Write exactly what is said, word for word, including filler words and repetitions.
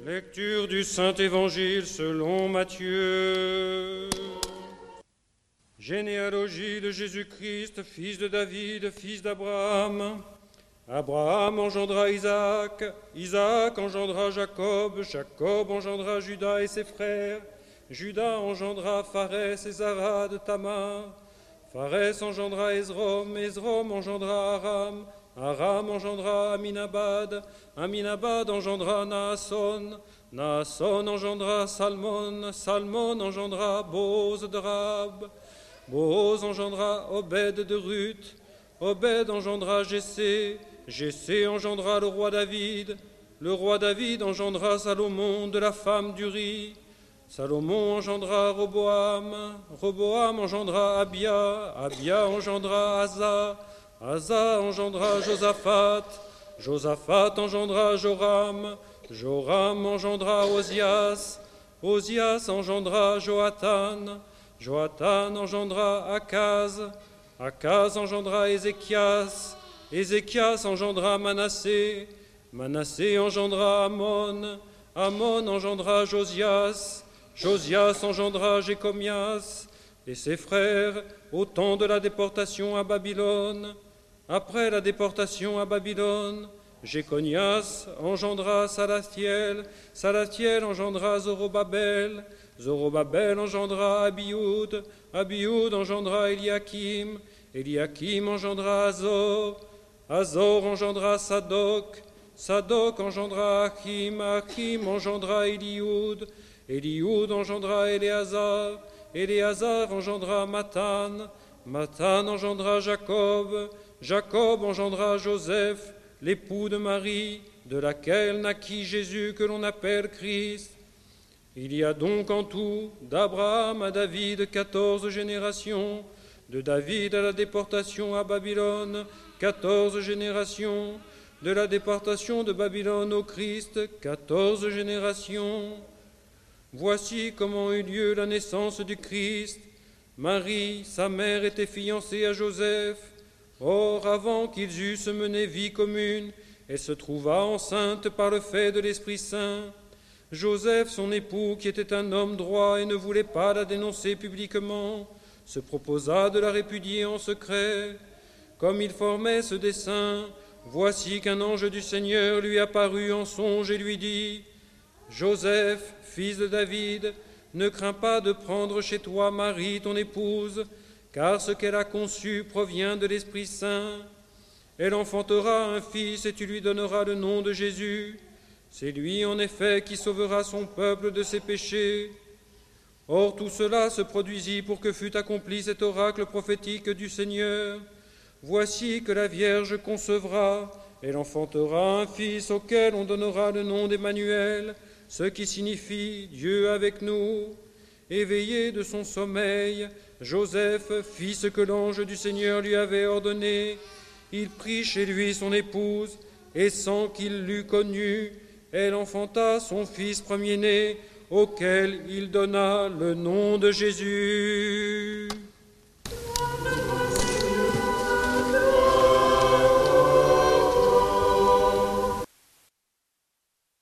Lecture du Saint-Évangile selon Matthieu. Généalogie de Jésus-Christ, fils de David, fils d'Abraham. Abraham engendra Isaac, Isaac engendra Jacob, Jacob engendra Judas et ses frères, Judas engendra Pharès et Zara de Tamar, Pharès engendra Esrom, Esrom engendra Aram, Aram engendra Aminabad, Aminabad engendra Naasson, Naasson engendra Salmon, Salmon engendra Boz de Rab, Boz engendra Obed de Ruth, Obed engendra Jessé, Jessé engendra le roi David, le roi David engendra Salomon de la femme d'Uri, Salomon engendra Roboam, Roboam engendra Abia, Abia engendra Asa, Asa engendra Josaphat, Josaphat engendra Joram, Joram engendra Osias, Osias engendra Joatan, Joatan engendra Akaz, Akaz engendra Ézéchias, Ézéchias engendra Manassé, Manassé engendra Amon, Amon engendra Josias, Josias engendra Jécomias et ses frères au temps de la déportation à Babylone. Après la déportation à Babylone, Jéconias engendra Salathiel, Salathiel engendra Zorobabel, Zorobabel engendra Abioud, Abioud engendra Eliakim, Eliakim engendra Azor, Azor engendra Sadok, Sadok engendra Achim, Achim engendra Élioud, Élioud engendra Éléazar, Éléazar engendra Mathan, Mathan engendra Jacob, Jacob engendra Joseph, l'époux de Marie, de laquelle naquit Jésus que l'on appelle Christ. Il y a donc en tout, d'Abraham à David, quatorze générations, de David à la déportation à Babylone, quatorze générations, de la déportation de Babylone au Christ, quatorze générations. Voici comment eut lieu la naissance du Christ. Marie, sa mère, était fiancée à Joseph. Or, avant qu'ils eussent mené vie commune, elle se trouva enceinte par le fait de l'Esprit Saint. Joseph, son époux, qui était un homme droit et ne voulait pas la dénoncer publiquement, se proposa de la répudier en secret. Comme il formait ce dessein, voici qu'un ange du Seigneur lui apparut en songe et lui dit : « Joseph, fils de David, ne crains pas de prendre chez toi Marie, ton épouse, car ce qu'elle a conçu provient de l'Esprit Saint. Elle enfantera un fils et tu lui donneras le nom de Jésus. C'est lui, en effet, qui sauvera son peuple de ses péchés. » Or tout cela se produisit pour que fût accompli cet oracle prophétique du Seigneur. Voici que la Vierge concevra, elle enfantera un fils auquel on donnera le nom d'Emmanuel, ce qui signifie Dieu avec nous. Éveillé de son sommeil, Joseph fit ce que l'ange du Seigneur lui avait ordonné. Il prit chez lui son épouse, et sans qu'il l'eût connue, elle enfanta son fils premier-né, auquel il donna le nom de Jésus.